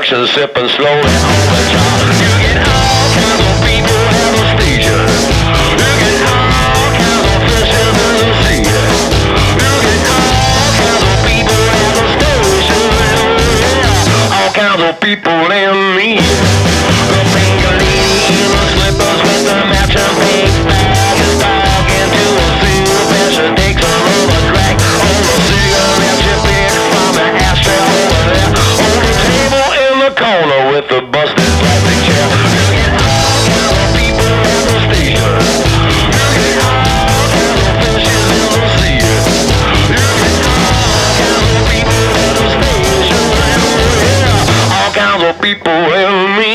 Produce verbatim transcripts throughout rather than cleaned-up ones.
section, sipping slowly on the top. You get all kinds of people at the station. You get all kinds of fishes in the sea. You get all kinds of people at the station. All kinds of people in me. The finger lady in the slippers with the matching big bag is talking to a silver. She takes a rubber drag on the cigarette she picked from the ashtray over there on the table in the corner with the busted plastic chair. You get all kinds of people at the station. You get all kinds of fishes in the sea. You get all kinds of people at the station. Yeah, all kinds of people in me.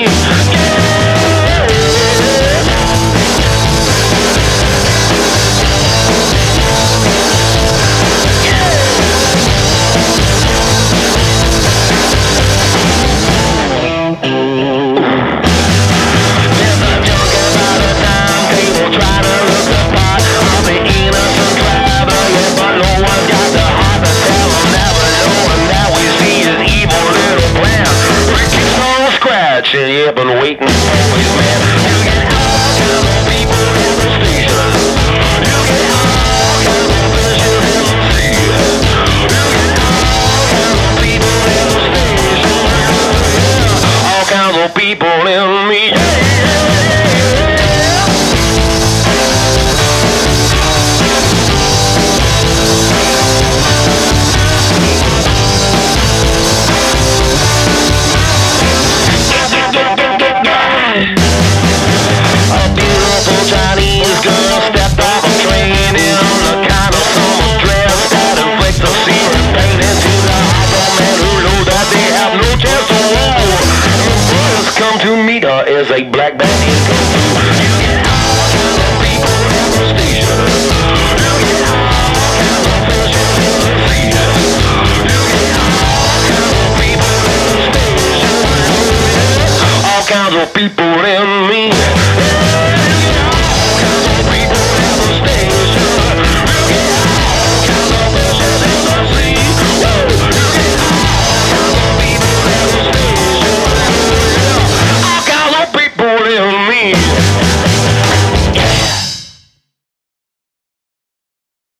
Yeah, been waiting for his man. You get all kinds of people in the station. You get all kinds of fishes in the sea. You get all kinds of people in the station. Yeah, all kinds of people in me. Chinese girl stepped off a train in the kind of summer dress that inflicts a searing pain into the heart of men who know that they have no chance to war. The brothers come to meet her as a black bandit comes through. You get all kinds of people at the station. You get all kinds of fishes in the sea. You get all kinds of people at the station. All kinds of people in